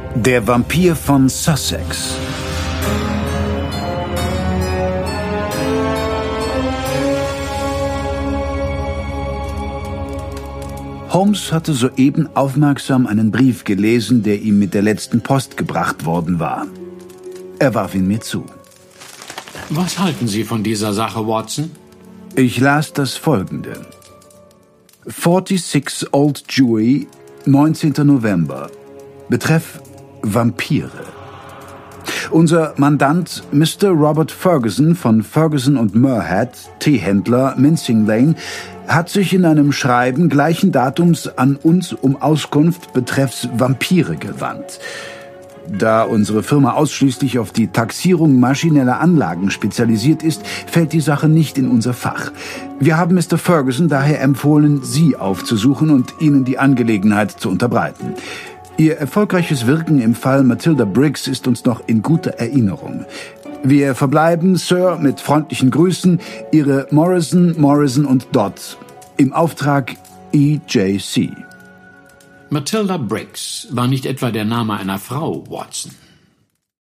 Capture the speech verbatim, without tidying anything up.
Der Vampir von Sussex. Holmes hatte soeben aufmerksam einen Brief gelesen, der ihm mit der letzten Post gebracht worden war. Er warf ihn mir zu. Was halten Sie von dieser Sache, Watson? Ich las das Folgende. sechsundvierzig Old Jewry, neunzehnten November. Betreff Vampire. Unser Mandant Mister Robert Ferguson von Ferguson und Muirhead, Teehändler, Mincing Lane, hat sich in einem Schreiben gleichen Datums an uns um Auskunft betreffs Vampire gewandt. Da unsere Firma ausschließlich auf die Taxierung maschineller Anlagen spezialisiert ist, fällt die Sache nicht in unser Fach. Wir haben Mister Ferguson daher empfohlen, Sie aufzusuchen und Ihnen die Angelegenheit zu unterbreiten. Ihr erfolgreiches Wirken im Fall Matilda Briggs ist uns noch in guter Erinnerung. Wir verbleiben, Sir, mit freundlichen Grüßen, Ihre Morrison, Morrison und Dodd. Im Auftrag E J C. Matilda Briggs war nicht etwa der Name einer Frau, Watson.